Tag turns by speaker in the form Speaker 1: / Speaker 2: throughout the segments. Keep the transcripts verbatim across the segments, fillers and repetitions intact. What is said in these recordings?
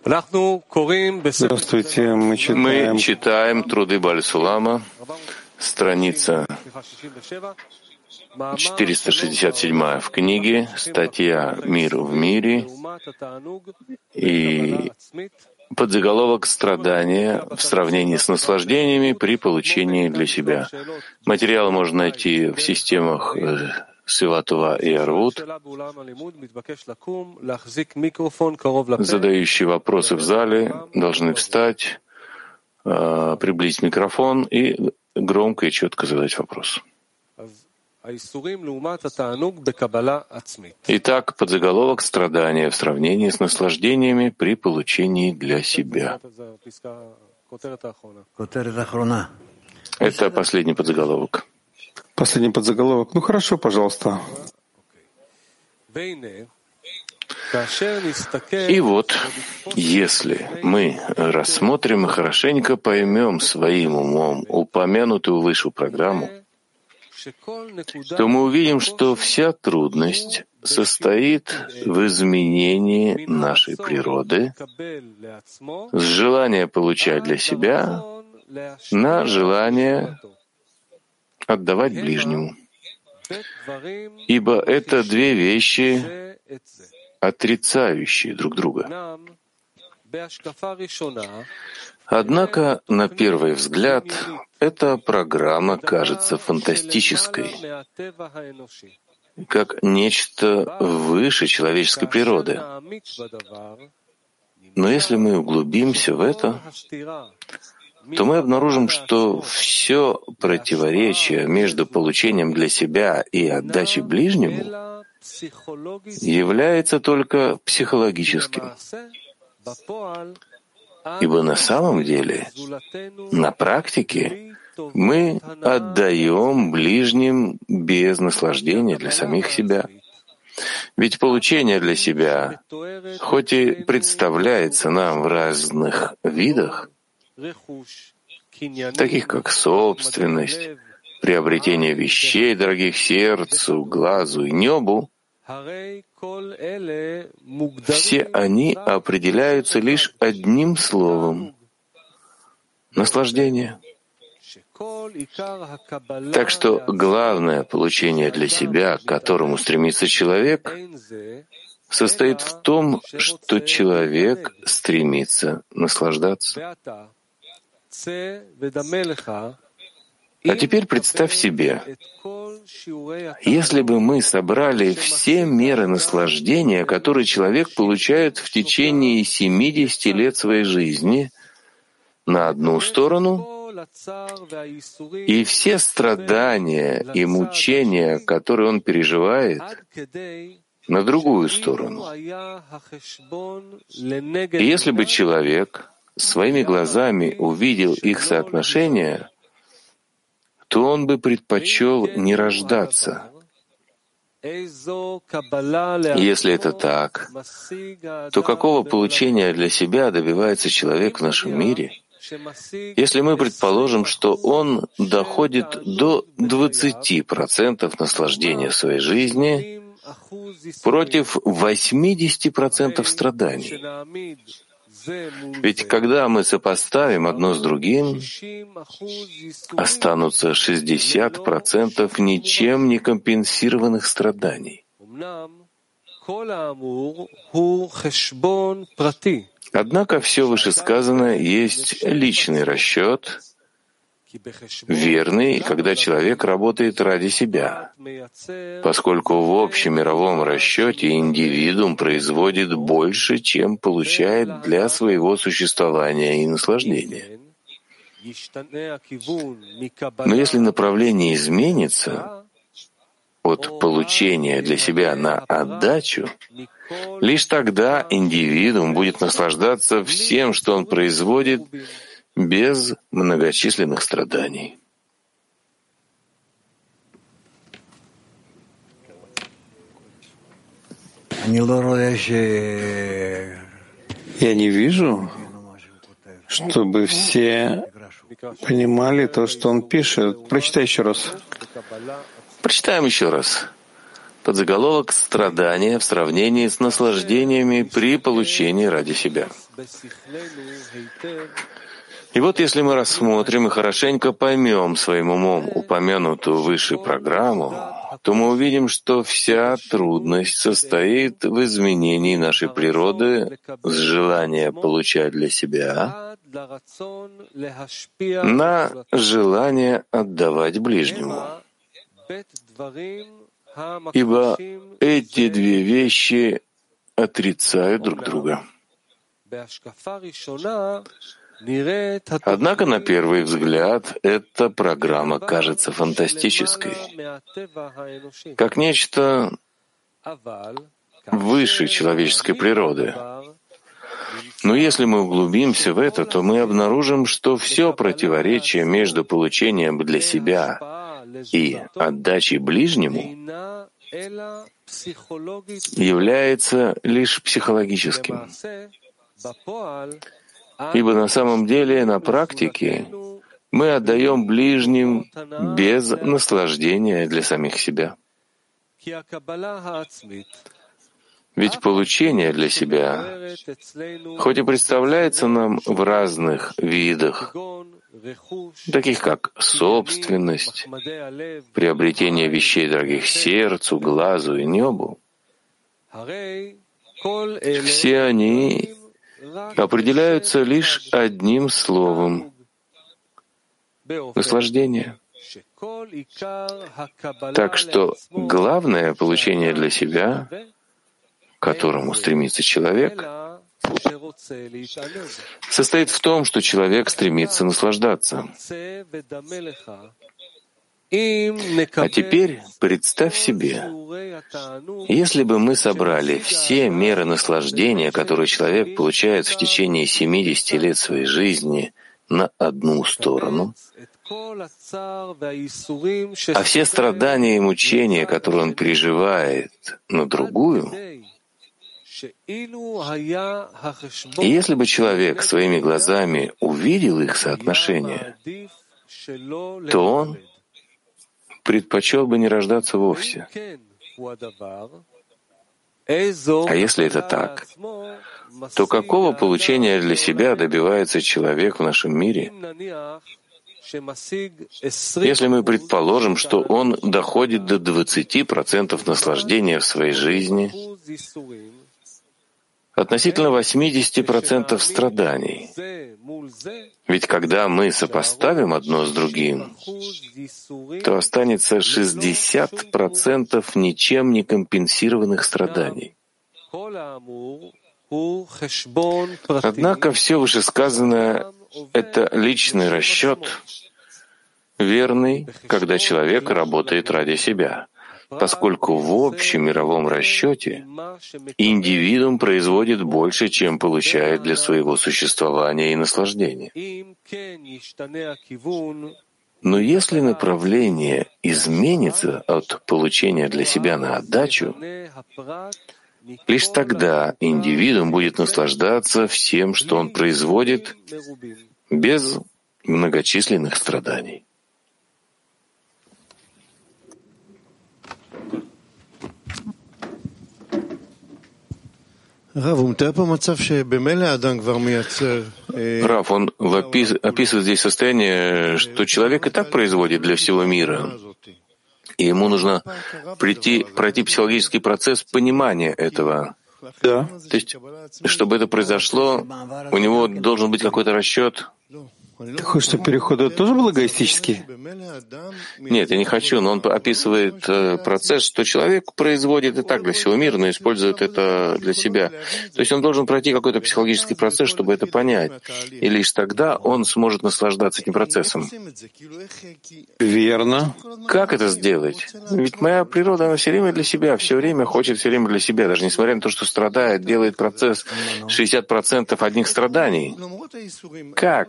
Speaker 1: Здравствуйте, мы читаем,
Speaker 2: Мы читаем труды Бааль Сулама, страница четыреста шестьдесят седьмая в книге, статья «Мир в мире» и подзаголовок «Страдания в сравнении с наслаждениями при получении для себя». Материалы можно найти в системах Сиватова и Арвут. Задающие вопросы в зале должны встать, приблизить микрофон и громко и четко задать вопрос. Итак, подзаголовок «Страдания в сравнении с наслаждениями при получении для себя». Это последний подзаголовок.
Speaker 1: Последний подзаголовок. Ну хорошо, пожалуйста.
Speaker 2: И вот, если мы рассмотрим и хорошенько поймем своим умом упомянутую выше программу, то мы увидим, что вся трудность состоит в изменении нашей природы с желания получать для себя на желание отдавать ближнему. Ибо это две вещи, отрицающие друг друга. Однако, на первый взгляд, эта программа кажется фантастической, как нечто выше человеческой природы. Но если мы углубимся в это, то мы обнаружим, что все противоречие между получением для себя и отдачей ближнему является только психологическим. Ибо на самом деле, на практике, мы отдаем ближним без наслаждения для самих себя. Ведь получение для себя, хоть и представляется нам в разных видах, таких как собственность, приобретение вещей, дорогих сердцу, глазу и небу, все они определяются лишь одним словом — наслаждение. Так что главное получение для себя, к которому стремится человек, состоит в том, что человек стремится наслаждаться. А теперь представь себе, если бы мы собрали все меры наслаждения, которые человек получает в течение семидесяти лет своей жизни, на одну сторону, и все страдания и мучения, которые он переживает, на другую сторону. И если бы человек своими глазами увидел их соотношение, то он бы предпочел не рождаться. Если это так, то какого получения для себя добивается человек в нашем мире, если мы предположим, что он доходит до двадцати процентов наслаждения в своей жизни против восьмидесяти процентов страданий? Ведь когда мы сопоставим одно с другим, останутся шестьдесят процентов ничем не компенсированных страданий. Однако все вышесказанное есть личный расчет, верный, когда человек работает ради себя, поскольку в общемировом расчете индивидуум производит больше, чем получает для своего существования и наслаждения. Но если направление изменится от получения для себя на отдачу, лишь тогда индивидуум будет наслаждаться всем, что он производит, без многочисленных страданий.
Speaker 1: Я не вижу, чтобы все понимали то, что он пишет. Прочитай еще раз.
Speaker 2: Прочитаем еще раз. Подзаголовок «Страдания в сравнении с наслаждениями при получении ради себя». И вот если мы рассмотрим и хорошенько поймем своим умом упомянутую выше программу, то мы увидим, что вся трудность состоит в изменении нашей природы с желания получать для себя на желание отдавать ближнему. Ибо эти две вещи отрицают друг друга. Однако, на первый взгляд, эта программа кажется фантастической, как нечто выше человеческой природы. Но если мы углубимся в это, то мы обнаружим, что все противоречие между получением для себя и отдачей ближнему является лишь психологическим. Ибо на самом деле, на практике, мы отдаем ближним без наслаждения для самих себя. Ведь получение для себя, хоть и представляется нам в разных видах, таких как собственность, приобретение вещей, дорогих сердцу, глазу и небу, все они определяются лишь одним словом — наслаждение. Так что главное получение для себя, к которому стремится человек, состоит в том, что человек стремится наслаждаться. А теперь представь себе, если бы мы собрали все меры наслаждения, которые человек получает в течение семидесяти лет своей жизни, на одну сторону, а все страдания и мучения, которые он переживает, на другую, и если бы человек своими глазами увидел их соотношение, то он предпочел бы не рождаться вовсе. А если это так, то какого получения для себя добивается человек в нашем мире, если мы предположим, что он доходит до двадцати процентов наслаждения в своей жизни относительно восьмидесяти процентов страданий? Ведь когда мы сопоставим одно с другим, то останется шестьдесят процентов ничем не компенсированных страданий. Однако все вышесказанное — это личный расчет, верный, когда человек работает ради себя, поскольку в общем мировом расчете индивидуум производит больше, чем получает для своего существования и наслаждения. Но если направление изменится от получения для себя на отдачу, лишь тогда индивидуум будет наслаждаться всем, что он производит, без многочисленных страданий.
Speaker 3: Рав, он
Speaker 2: опис, описывает здесь состояние, что человек и так производит для всего мира, и ему нужно прийти, пройти психологический процесс понимания этого.
Speaker 1: Да.
Speaker 2: То есть, чтобы это произошло, у него должен быть какой-то расчет.
Speaker 1: Ты хочешь, чтобы переход тоже был эгоистический?
Speaker 2: Нет, я не хочу, но он описывает э, процесс, что человек производит и так для всего мира, но использует это для себя. То есть он должен пройти какой-то психологический процесс, чтобы это понять. И лишь тогда он сможет наслаждаться этим процессом.
Speaker 1: Верно.
Speaker 2: Как это сделать? Ведь моя природа, она все время для себя, все время хочет все время для себя, даже несмотря на то, что страдает, делает процесс шестьдесят процентов одних страданий. Как?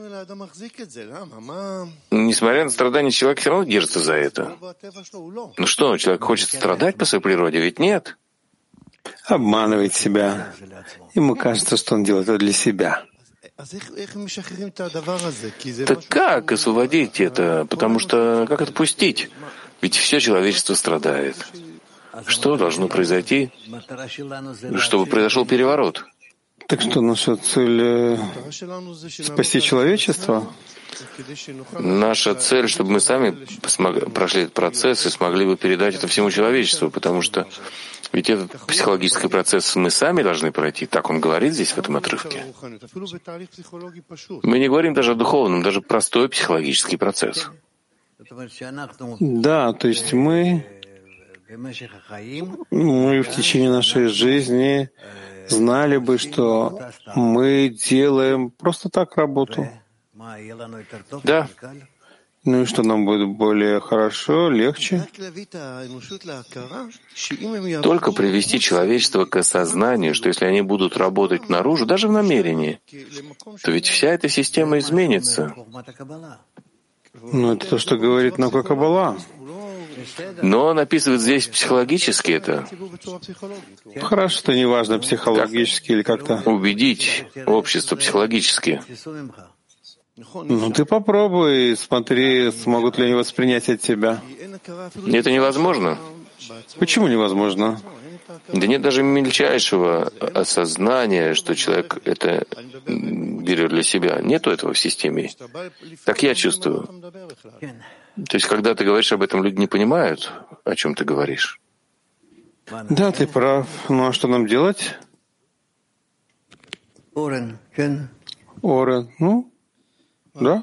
Speaker 2: Несмотря на страдания, человек все равно держится за это. Ну что, человек хочет страдать по своей природе? Ведь нет.
Speaker 1: Обманывает себя. Ему кажется, что он делает это для себя.
Speaker 2: Так как освободить это? Потому что как отпустить? Ведь все человечество страдает. Что должно произойти, чтобы произошел переворот?
Speaker 1: Так что наша цель — спасти человечество?
Speaker 2: Наша цель, чтобы мы сами смог... прошли этот процесс и смогли бы передать это всему человечеству, потому что ведь этот психологический процесс мы сами должны пройти. Так он говорит здесь, в этом отрывке. Мы не говорим даже о духовном, даже простой психологический процесс.
Speaker 1: Да, то есть мы, мы в течение нашей жизни знали бы, что мы делаем просто так работу.
Speaker 2: Да.
Speaker 1: Ну и что нам будет более хорошо, легче?
Speaker 2: Только привести человечество к осознанию, что если они будут работать наружу, даже в намерении, то ведь вся эта система изменится.
Speaker 1: Ну это то, что говорит нам Каббала.
Speaker 2: Но он описывает здесь психологически это.
Speaker 1: Хорошо, что не важно, психологически или как-то.
Speaker 2: Убедить общество психологически.
Speaker 1: Ну ты попробуй, смотри, смогут ли они воспринять от тебя.
Speaker 2: Это невозможно.
Speaker 1: Почему невозможно?
Speaker 2: Да нет даже мельчайшего осознания, что человек это берет для себя. Нету этого в системе. Так я чувствую. То есть, когда ты говоришь об этом, люди не понимают, о чем ты говоришь.
Speaker 1: Да, ты прав. Ну а что нам делать?
Speaker 3: Орен,
Speaker 1: Орен, ну? Да?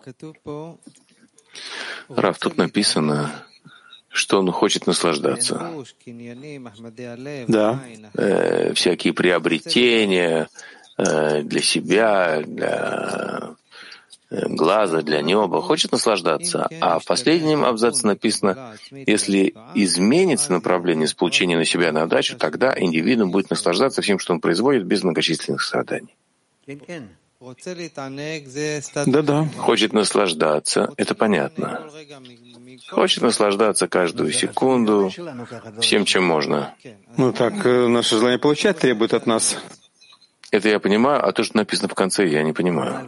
Speaker 2: Рав, тут написано, что он хочет наслаждаться.
Speaker 1: Да.
Speaker 2: Э, всякие приобретения э, для себя, для э, глаза, для неба. Хочет наслаждаться. А в последнем абзаце написано, если изменится направление с получения на себя на отдачу, тогда индивидуум будет наслаждаться всем, что он производит, без многочисленных страданий.
Speaker 1: Да-да.
Speaker 2: Хочет наслаждаться, это понятно. Хочет наслаждаться каждую секунду, всем, чем можно.
Speaker 1: Ну так, наше желание получать требует от нас.
Speaker 2: Это я понимаю, а то, что написано в конце, я не понимаю.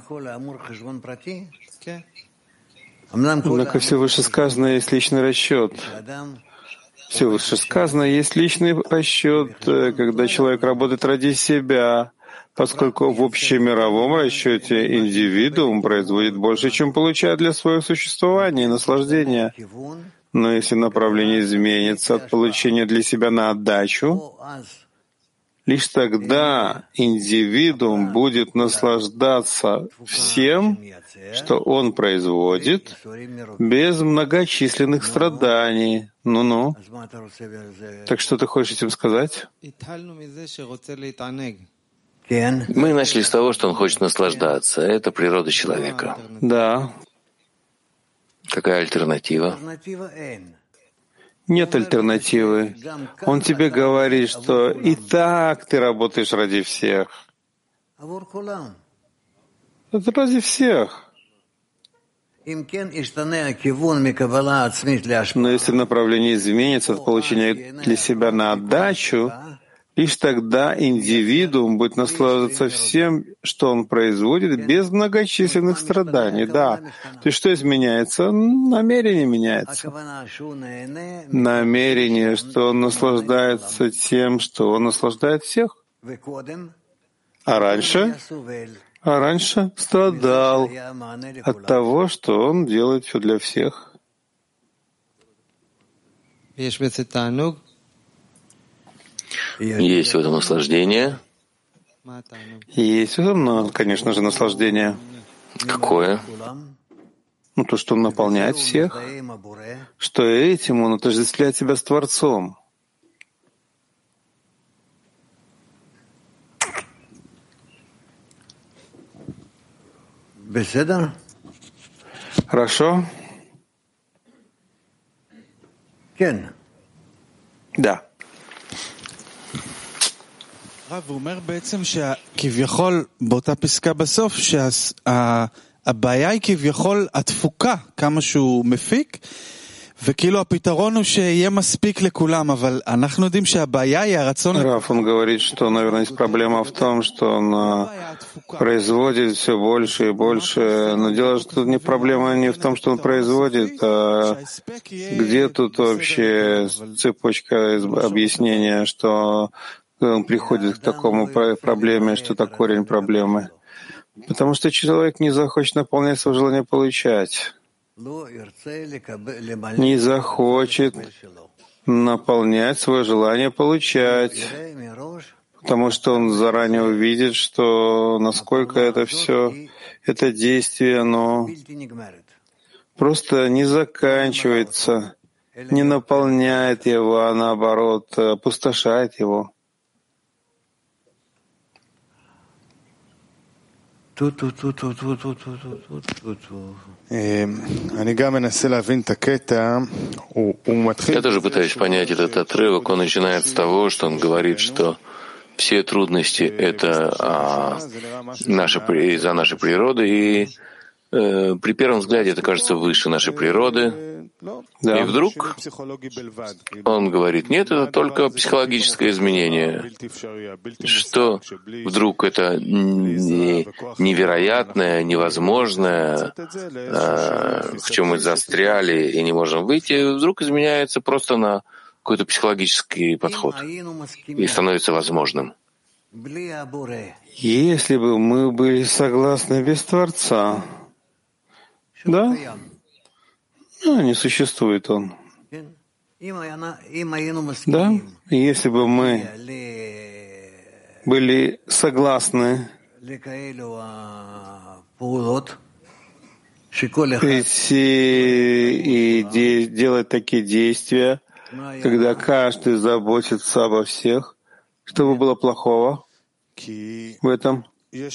Speaker 1: Однако все вышесказанное есть личный расчет. Все вышесказанное есть личный расчет, когда человек работает ради себя, поскольку в общемировом расчете индивидуум производит больше, чем получает для своего существования и наслаждения. Но если направление изменится от получения для себя на отдачу, лишь тогда индивидуум будет наслаждаться всем, что он производит, без многочисленных страданий. Ну-ну. Так что ты хочешь этим сказать?
Speaker 2: Мы начали с того, что он хочет наслаждаться. Это природа человека.
Speaker 1: Да.
Speaker 2: Какая альтернатива?
Speaker 1: Нет альтернативы. Он тебе говорит, что и так ты работаешь ради всех. Это ради всех. Но если направление изменится от получения для себя на отдачу, лишь тогда индивидуум будет наслаждаться всем, что он производит, без многочисленных страданий. Да. То есть что изменяется? Намерение меняется. Намерение, что он наслаждается тем, что он наслаждает всех. А раньше? А раньше страдал от того, что он делает все для всех.
Speaker 2: Есть в этом наслаждение.
Speaker 1: Есть в этом, конечно же, наслаждение.
Speaker 2: Какое?
Speaker 1: Ну, то, что он наполняет всех, что этим он отождествляет себя с Творцом. Хорошо? Да.
Speaker 4: הוא אומר בעצם שכביכול באותה פסקה בסוף שהבעיה היא כביכול התפוקה, כמה שהוא מפיק,
Speaker 1: Раф, он говорит, что, наверное, есть проблема в том, что он а, производит все больше и больше. Но дело что тут не проблема не в том, что он производит, а где тут вообще цепочка объяснения, что он приходит к такому проблеме, что это корень проблемы. Потому что человек не захочет наполнять свое желание получать, не захочет наполнять свое желание получать, потому что он заранее увидит, что насколько это все, это действие, оно просто не заканчивается, не наполняет его, а наоборот, опустошает его.
Speaker 3: Я
Speaker 2: тоже пытаюсь понять этот отрывок. Он начинает с того, что он говорит, что все трудности — это а, наша, из-за нашей природы, и э, при первом взгляде это кажется выше нашей природы. Да. И вдруг он говорит, нет, это только психологическое изменение, что вдруг это невероятное, невозможное, в чем мы застряли и не можем выйти, вдруг изменяется просто на какой-то психологический подход и становится возможным.
Speaker 1: Если бы мы были согласны без Творца, да? Ну, не существует он. Да? Если бы мы были согласны идти и де- делать такие действия, когда каждый заботится обо всех, что бы было плохого в этом?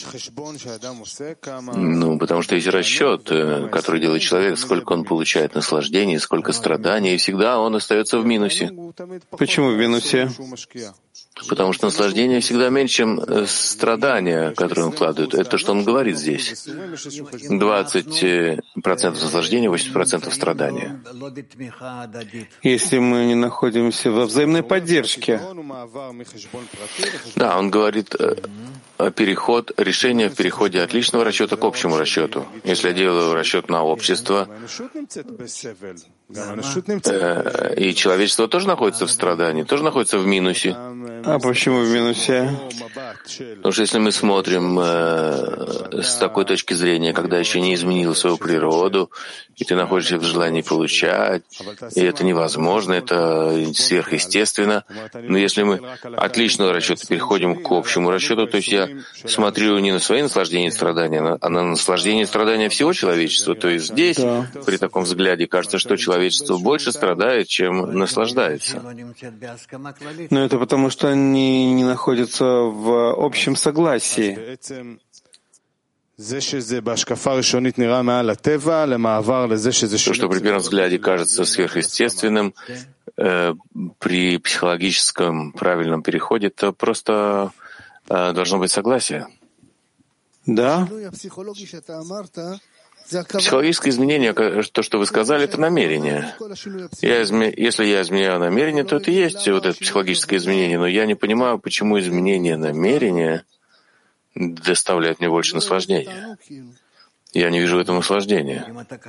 Speaker 2: Ну, потому что есть расчет, который делает человек, сколько он получает наслаждений, сколько страданий, и всегда он остается в минусе.
Speaker 1: Почему в минусе?
Speaker 2: Потому что наслаждение всегда меньше, чем страдания, которые он вкладывает. Это что он говорит здесь. двадцать процентов наслаждения, восемьдесят процентов страдания.
Speaker 1: Если мы не находимся во взаимной поддержке.
Speaker 2: Да, он говорит о переход, решение в переходе от личного расчета к общему расчету. Если я делаю расчет на общество, э, и человечество тоже находится в страдании, тоже находится в минусе.
Speaker 1: А почему в минусе?
Speaker 2: Потому что если мы смотрим э, с такой точки зрения, когда еще не изменил свою природу, и ты находишься в желании получать, и это невозможно, это сверхъестественно. Но если мы от личного расчета переходим к общему расчету, то есть я смотрю не на свои наслаждения и страдания, а на наслаждение и страдания всего человечества. То есть здесь, да, при таком взгляде, кажется, что человечество больше страдает, чем наслаждается.
Speaker 1: Но это потому, что они не находятся в общем согласии.
Speaker 2: То, что при первом взгляде кажется сверхъестественным, э, при психологическом правильном переходе, это просто э, должно быть согласие.
Speaker 1: Да.
Speaker 2: Психологическое изменение, то, что вы сказали, это намерение. Я изме... Если я изменяю намерение, то это и есть вот это психологическое изменение, но я не понимаю, почему изменение намерения доставляет мне больше наслаждения. Я не вижу в этом наслаждения.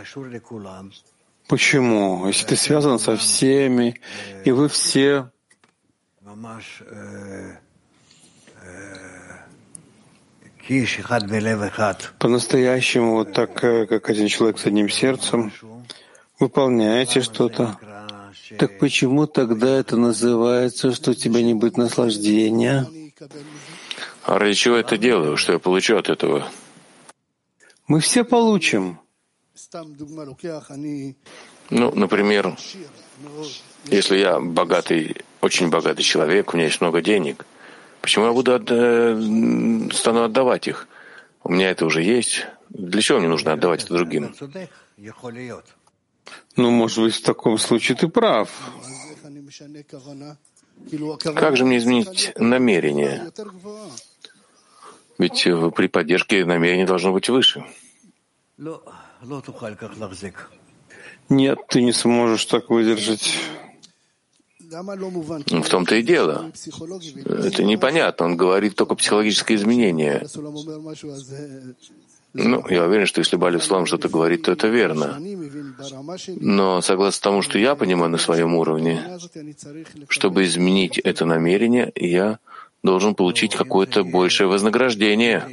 Speaker 1: Почему? Если ты связан со всеми, и вы все по-настоящему, вот так, как один человек с одним сердцем, выполняете что-то, так почему тогда это называется, что у тебя не будет наслаждения?
Speaker 2: А ради чего я это делаю? Что я получу от этого?
Speaker 1: Мы все получим.
Speaker 2: Ну, например, если я богатый, очень богатый человек, у меня есть много денег, почему я буду от, э, стану отдавать их? У меня это уже есть. Для чего мне нужно отдавать это другим?
Speaker 1: Ну, может быть, в таком случае ты прав.
Speaker 2: Как же мне изменить намерение? Ведь при поддержке намерение должно быть выше.
Speaker 1: Нет, ты не сможешь так выдержать.
Speaker 2: В том-то и дело. Это непонятно. Он говорит только психологическое изменение. Ну, я уверен, что если Бааль Ислам что-то говорит, то это верно. Но согласно тому, что я понимаю на своем уровне, чтобы изменить это намерение, я должен получить какое-то большее вознаграждение.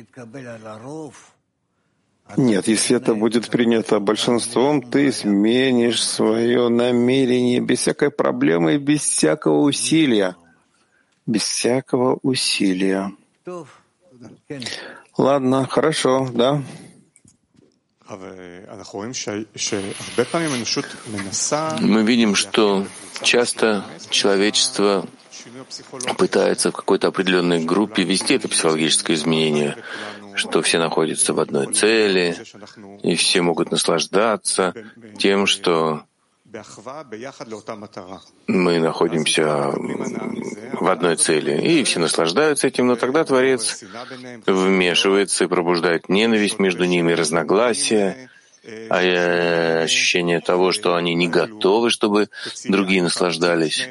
Speaker 1: Нет, если это будет принято большинством, ты изменишь свое намерение без всякой проблемы и без всякого усилия. Без всякого усилия. Ладно, хорошо, да.
Speaker 2: Мы видим, что часто человечество пытается в какой-то определенной группе вести это психологическое изменение, что все находятся в одной цели, и все могут наслаждаться тем, что мы находимся в одной цели, и все наслаждаются этим, но тогда Творец вмешивается и пробуждает ненависть между ними, разногласия, а ощущение того, что они не готовы, чтобы другие наслаждались.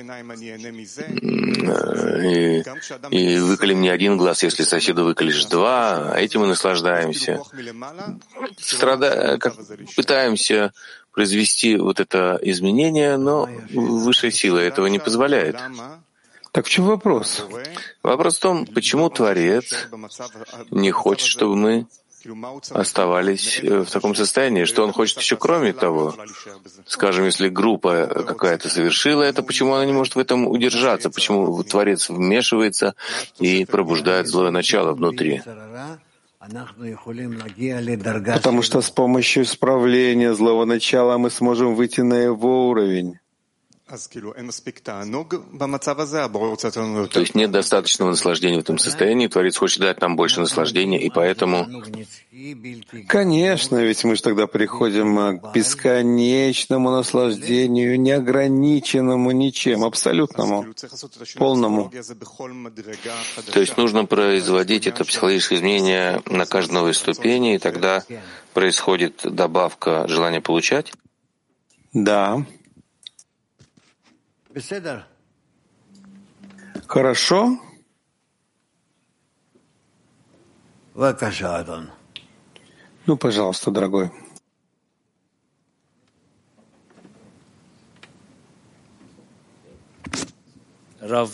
Speaker 2: И, и выколем не один глаз, если соседу выколешь два, а этим мы наслаждаемся. Страда... Как... Пытаемся произвести вот это изменение, но высшая сила этого не позволяет.
Speaker 1: Так в чем вопрос?
Speaker 2: Вопрос в том, почему Творец не хочет, чтобы мы оставались в таком состоянии, что он хочет еще кроме того. Скажем, если группа какая-то совершила это, почему она не может в этом удержаться? Почему Творец вмешивается и пробуждает злое начало внутри?
Speaker 1: Потому что с помощью исправления злого начала мы сможем выйти на его уровень.
Speaker 2: То есть нет достаточного наслаждения в этом состоянии, Творец хочет дать нам больше наслаждения, и поэтому...
Speaker 1: Конечно, ведь мы же тогда приходим к бесконечному наслаждению, неограниченному ничем, абсолютному, полному.
Speaker 2: То есть нужно производить это психологическое изменение на каждой новой ступени, и тогда происходит добавка желания получать?
Speaker 1: Да. Хорошо? Ну, пожалуйста, дорогой.
Speaker 3: Рав,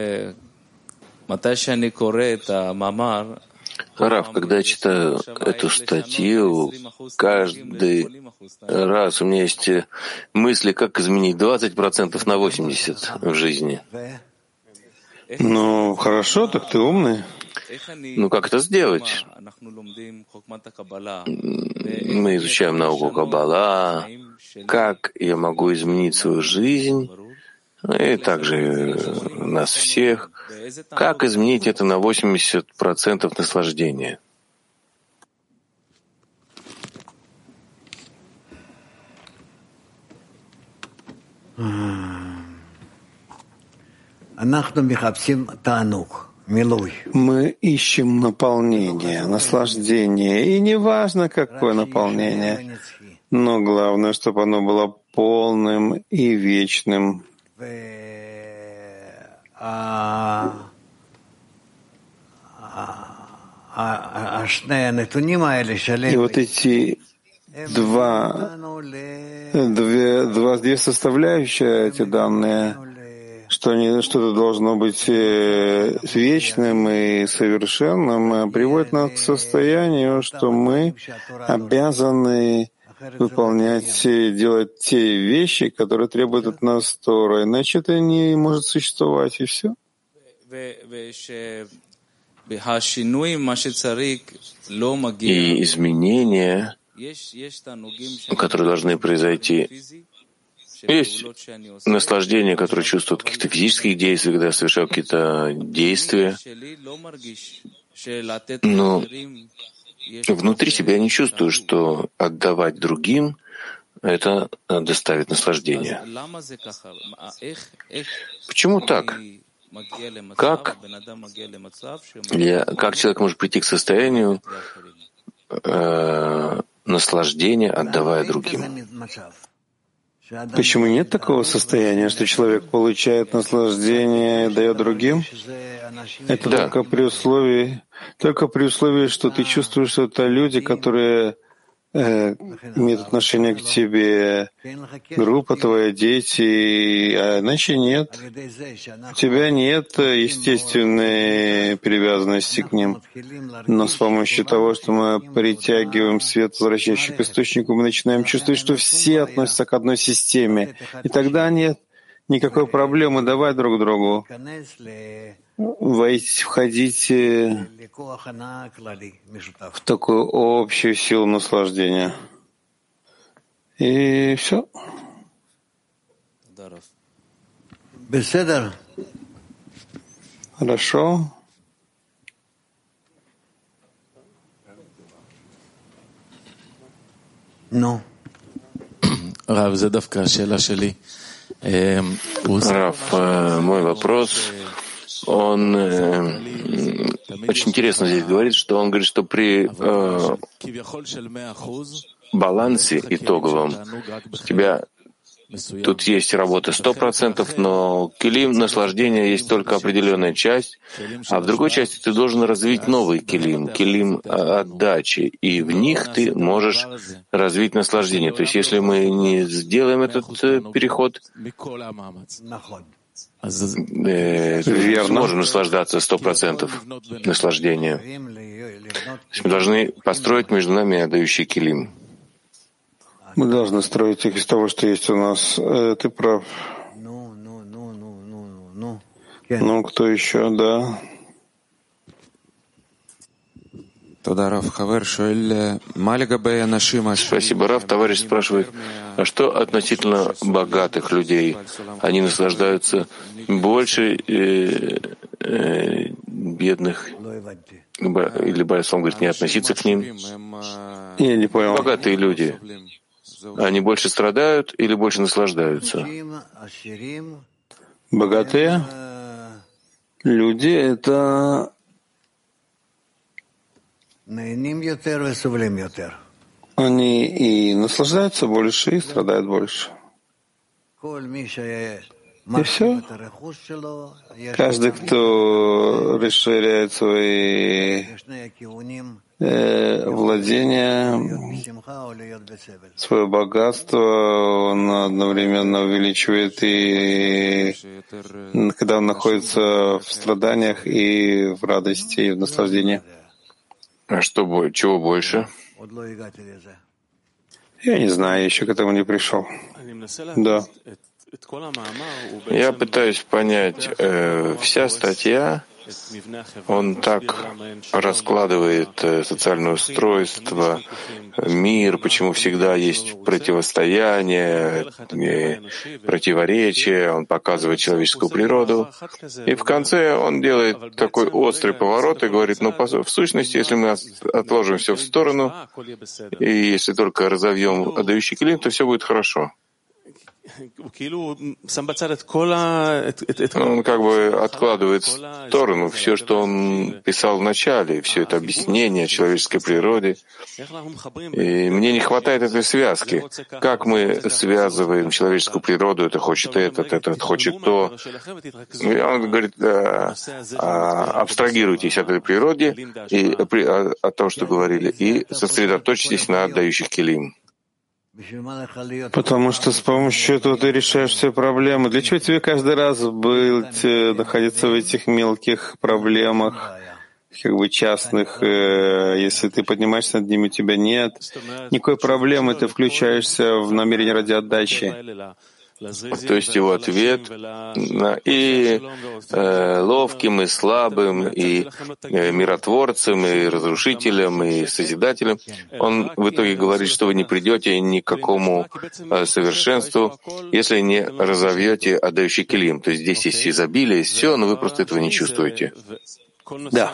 Speaker 2: Рав, когда я читаю эту статью, каждый раз у меня есть мысли, как изменить двадцать процентов на восемьдесят процентов в жизни.
Speaker 1: Ну, хорошо, так ты умный.
Speaker 2: Ну, как это сделать? Мы изучаем науку Каббала, как я могу изменить свою жизнь, и также нас всех, как изменить это на восемьдесят процентов наслаждения.
Speaker 1: Мы ищем наполнение, наслаждение, и не важно, какое наполнение, но главное, чтобы оно было полным и вечным. И вот эти два, две, два, две составляющие, эти данные, что они, что-то должно быть вечным и совершенным, приводит нас к состоянию, что мы обязаны выполнять, делать те вещи, которые требуют от нас Тора, иначе это не может существовать, и все.
Speaker 2: И изменения, которые должны произойти, есть наслаждение, которое чувствуют каких-то физических действий, когда я совершаю какие-то действия, но внутри себя я не чувствую, что отдавать другим — это доставит наслаждение. Почему так? Как, я, как человек может прийти к состоянию э, наслаждения, отдавая другим?
Speaker 1: Почему нет такого состояния, что человек получает наслаждение и дает другим? Это
Speaker 2: Да.
Speaker 1: только при условии, только при условии, что ты чувствуешь, что это люди, которые э, имеют отношение к тебе, группа твоя, дети, а иначе нет. У тебя нет естественной привязанности к ним. Но с помощью того, что мы притягиваем свет, возвращающий к источнику, мы начинаем чувствовать, что все относятся к одной системе. И тогда нет никакой проблемы давать друг другу войти, входить в такую общую силу наслаждения. И все. Хорошо.
Speaker 3: Ну.
Speaker 4: Рав, это давка шела шели.
Speaker 2: Раф, мой вопрос, он э, очень интересно здесь говорит, что он говорит, что при э, балансе итоговом у тебя тут есть работа сто процентов, но килим наслаждения есть только определенная часть, а в другой части ты должен развить новый килим, килим отдачи, и в них ты можешь развить наслаждение. То есть если мы не сделаем этот переход, э,
Speaker 1: Верно.
Speaker 2: сможем наслаждаться сто процентов наслаждения. То есть мы должны построить между нами отдающий килим.
Speaker 1: Мы должны строить их из того, что есть у нас. Ты прав. Ну, кто еще? Да.
Speaker 2: Спасибо, Рав. Товарищ спрашивает, а что относительно богатых людей? Они наслаждаются больше э, э, бедных? Или Байслам говорит, не относиться к ним?
Speaker 1: Я не понял.
Speaker 2: Богатые люди, они больше страдают или больше наслаждаются?
Speaker 1: Богатые люди — это они и наслаждаются больше, и страдают больше. И все. Каждый, кто расширяет свои э, владения, свое богатство, он одновременно увеличивает и когда он находится в страданиях и в радости, и в наслаждении.
Speaker 2: А что, чего больше?
Speaker 1: Я не знаю, я еще к этому не пришел. Да.
Speaker 2: Я пытаюсь понять, э, вся статья, он так раскладывает э, социальное устройство, мир, почему всегда есть противостояние, э, противоречие, он показывает человеческую природу. И в конце он делает такой острый поворот и говорит, ну, в сущности, если мы отложим все в сторону, и если только разовьем отдающий килим, то все будет хорошо. Он как бы откладывает в сторону все, что он писал в начале, все это объяснение о человеческой природе. И мне не хватает этой связки. Как мы связываем человеческую природу, это хочет этот, этот хочет то. И он говорит, а, а, абстрагируйтесь от этой природы и от того, что говорили, и сосредоточьтесь на отдающих килим.
Speaker 1: Потому что с помощью этого ты решаешь все проблемы. Для чего тебе каждый раз быть, находиться в этих мелких проблемах, как бы частных, если ты поднимаешься над ними, у тебя нет никакой проблемы, ты включаешься в намерение ради отдачи.
Speaker 2: То есть его ответ и э, ловким, и слабым, и э, миротворцем, и разрушителем, и созидателем. Он в итоге говорит, что вы не придете ни к какому э, совершенству, если не разовьете отдающий килим. То есть здесь есть изобилие, есть все, но вы просто этого не чувствуете. Да.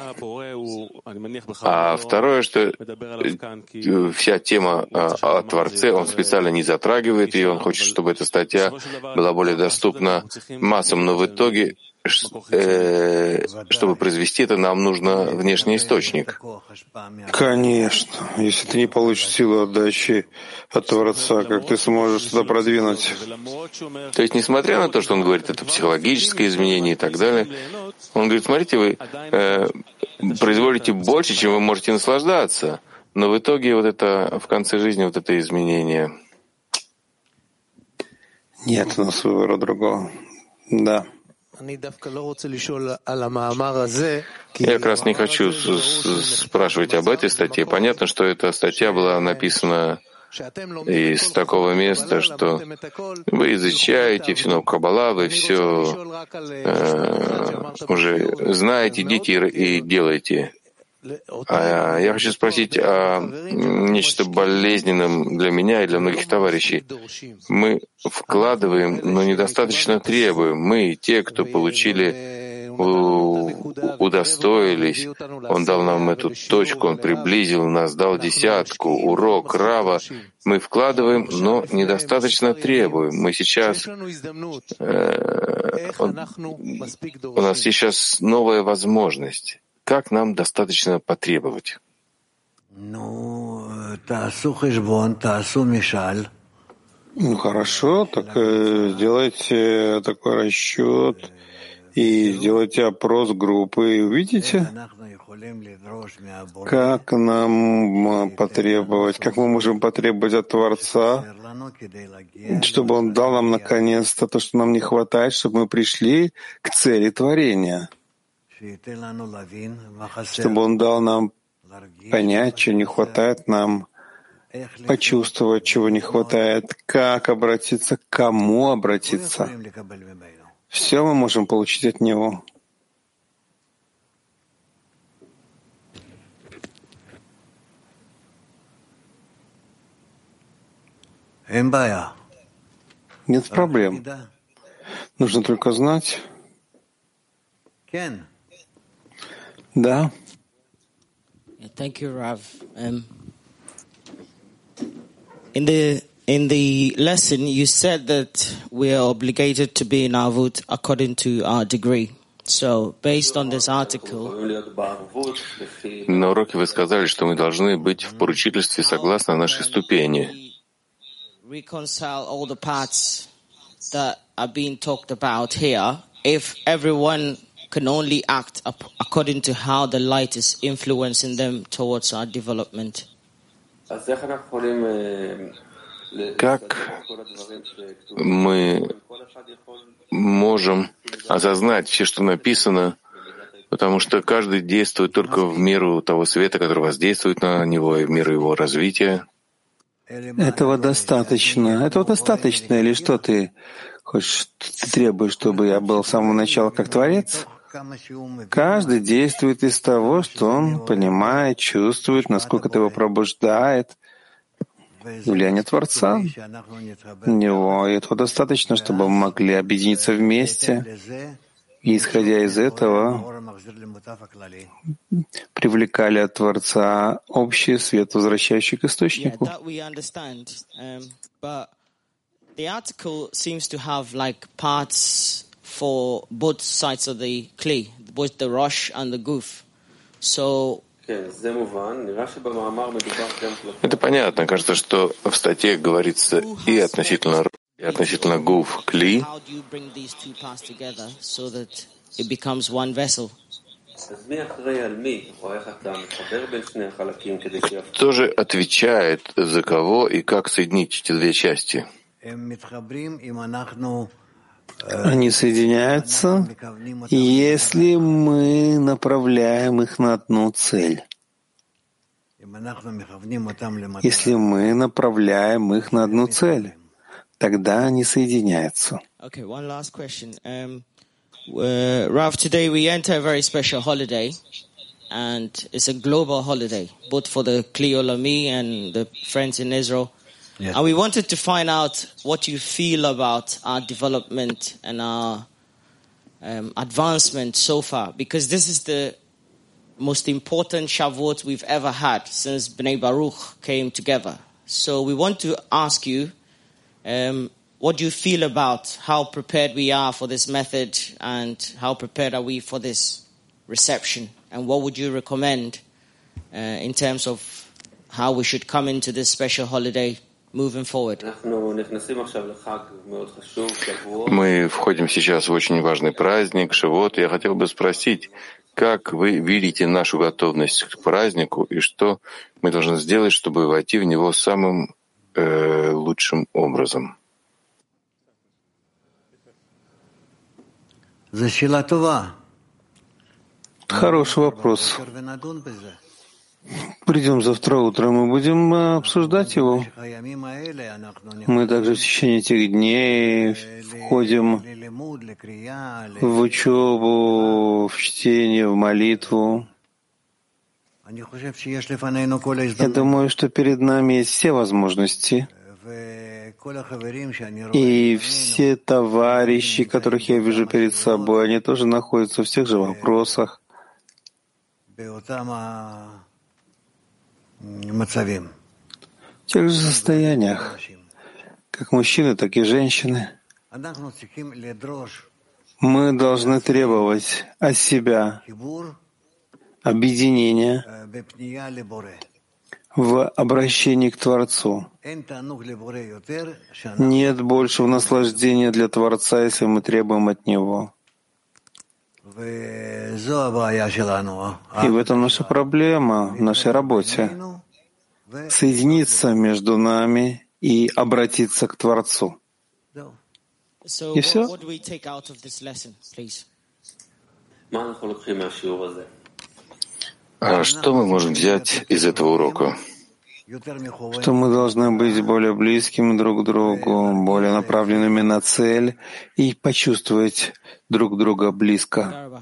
Speaker 2: А второе, что вся тема о Творце, он специально не затрагивает ее, он хочет, чтобы эта статья была более доступна массам, но в итоге чтобы произвести это, нам нужно внешний источник.
Speaker 1: Конечно. Если ты не получишь силу отдачи от Творца, как ты сможешь это продвинуть?
Speaker 2: То есть, несмотря на то, что он говорит, это психологическое изменение и так далее, он говорит, смотрите, вы э, производите больше, чем вы можете наслаждаться, но в итоге вот это, в конце жизни вот это изменение.
Speaker 1: Нет у нас выбора другого. Да.
Speaker 2: Я как раз не хочу спрашивать об этой статье. Понятно, что эта статья была написана из такого места, что вы изучаете всю науку Каббала, вы все э, уже знаете, идите и делаете. А я хочу спросить о нечто болезненном для меня и для многих товарищей. Мы вкладываем, но недостаточно требуем. Мы, те, кто получили, удостоились, он дал нам эту точку, он приблизил нас, дал десятку, урок, рава. Мы вкладываем, но недостаточно требуем. Мы сейчас... Э, он, у нас сейчас новая возможность. Как нам достаточно потребовать?
Speaker 1: Ну, хорошо, так э, сделайте такой расчет и сделайте опрос группы, и увидите, как нам потребовать, как мы можем потребовать от Творца, чтобы Он дал нам наконец-то то, что нам не хватает, чтобы мы пришли к цели творения. Чтобы Он дал нам понять, чего не хватает нам, почувствовать, чего не хватает, как обратиться, к кому обратиться. Все мы можем получить от Него. Нет проблем. Нужно только знать. Да.
Speaker 3: Thank you, Rav. Um, in the in the lesson, you said that we are obligated to be in Avut according to our degree. So, based on this article,
Speaker 2: на уроке вы сказали, что мы должны быть в поручительстве согласно нашей ступени.
Speaker 3: Reconcile all the parts that are being talked about here. If everyone can only act according to how the light is influencing them towards our development.
Speaker 2: Как мы можем осознать все, что написано, потому что каждый действует только в меру того света, который воздействует на него, и в меру его развития.
Speaker 1: Этого достаточно. Этого достаточно. Или что ты хочешь, ты требуешь, чтобы я был с самого начала как Творец? Каждый действует из того, что он понимает, чувствует, насколько это его пробуждает. Влияние Творца в него. И этого достаточно, чтобы мы могли объединиться вместе. И, исходя из этого, привлекали от Творца общий свет, возвращающий к источнику.
Speaker 3: For both sides of the clay, both the rush and the goof. So
Speaker 2: это понятно. Кажется, что в статье говорится и относительно и относительно гуф, кли. Кто же отвечает за кого и как соединить эти две части?
Speaker 1: Они соединяются, если мы направляем их на одну цель. Если мы направляем их на одну цель, тогда они соединяются.
Speaker 3: Okay, one last question. Um, uh, Rav, today we enter a very special holiday, and it's a global holiday, both for the Kli Olami and the friends in Israel. Yes. And we wanted to find out what you feel about our development and our um, advancement so far, because this is the most important Shavuot we've ever had since Bnei Baruch came together. So we want to ask you, um, what do you feel about how prepared we are for this method and how prepared are we for this reception? And what would you recommend uh, in terms of how we should come into this special holiday moving forward?
Speaker 2: Мы входим сейчас в очень важный праздник, Шавуот. Я хотел бы спросить, как вы видите нашу готовность к празднику и что мы должны сделать, чтобы войти в него самым э, лучшим образом?
Speaker 1: Хороший вопрос. Придем завтра утром и будем обсуждать его. Мы также в течение этих дней входим в учебу, в чтение, в молитву. Я думаю, что перед нами есть все возможности. И все товарищи, которых я вижу перед собой, они тоже находятся в тех же вопросах. В тех же состояниях, как мужчины, так и женщины. Мы должны требовать от себя объединения в обращении к Творцу. Нет большего наслаждения для Творца, если мы требуем от Него. И в этом наша проблема, в нашей работе. Соединиться между нами и обратиться к Творцу. И все.
Speaker 2: А что мы можем взять из этого урока?
Speaker 1: Что мы должны быть более близкими друг к другу, более направленными на цель и почувствовать друг друга близко.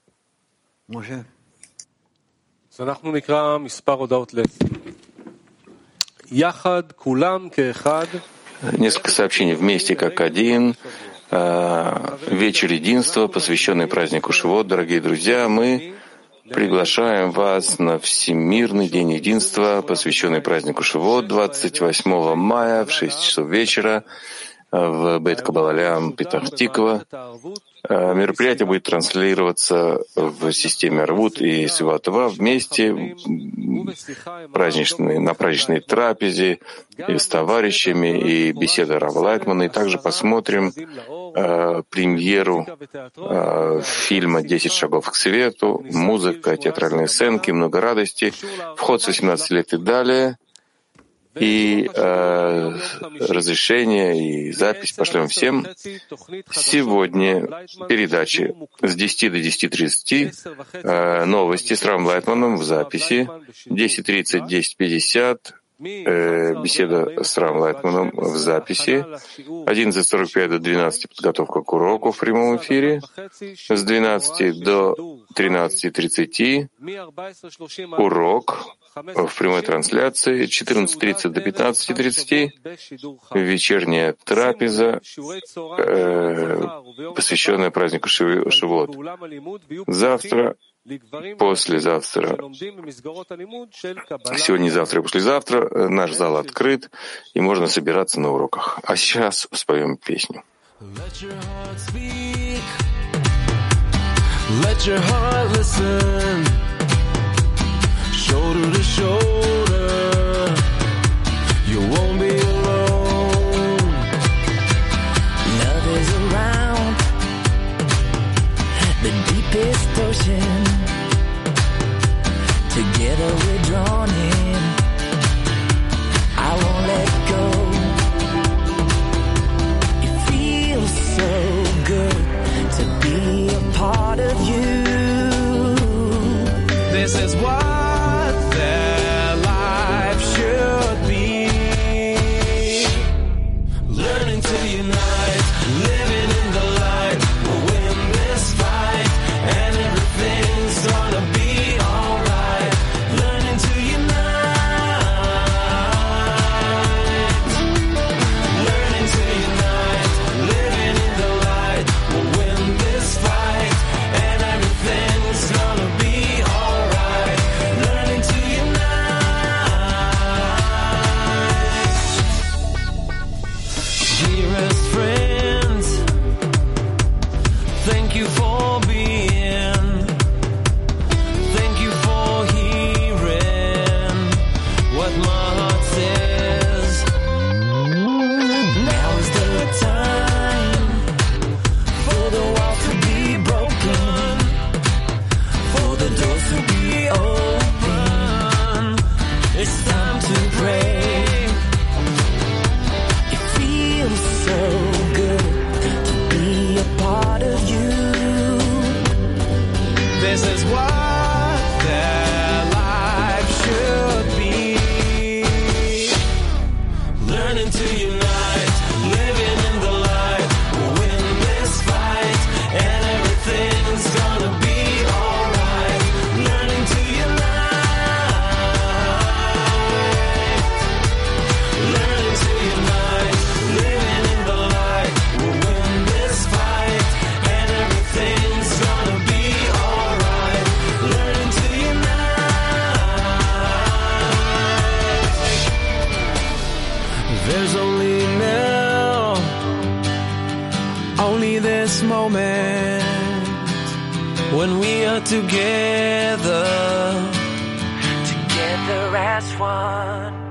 Speaker 2: Несколько сообщений вместе как один. Вечер единства, посвященный празднику Шавуот. Дорогие друзья, мы приглашаем вас на Всемирный день единства, посвященный празднику Шавуот, двадцать восьмого мая в шесть часов вечера в Бейт Каббал-Алям, Петах-Тиква. Мероприятие будет транслироваться в системе Арвут и Сиват-Това вместе праздничной, на праздничной трапезе и с товарищами, и беседа Рава Лайтмана. И также посмотрим э, премьеру э, фильма «Десять шагов к свету», музыка, театральные сценки, много радости, вход с восемнадцати лет и далее. И э, разрешение и запись пошлем всем. Сегодня передачи с десяти до десяти тридцати, э, новости с Равом Лайтманом в записи, десять тридцать — десять пятьдесят, э, беседа с Равом Лайтманом в записи, одиннадцать сорок пять до двенадцати подготовка к уроку в прямом эфире, с двенадцати до тринадцати тридцати урок в прямой трансляции, четырнадцать тридцать до пятнадцати тридцати, вечерняя трапеза, э, посвященная празднику Шавуот. Завтра, послезавтра, сегодня, завтра и послезавтра наш зал открыт, и можно собираться на уроках. А сейчас споем песню.
Speaker 5: Shoulder to shoulder, you won't be alone. Love is around the deepest ocean. Together we're drawn in. I won't let go. It feels so good to be a part of you. This is what that this moment when we are together, together as one.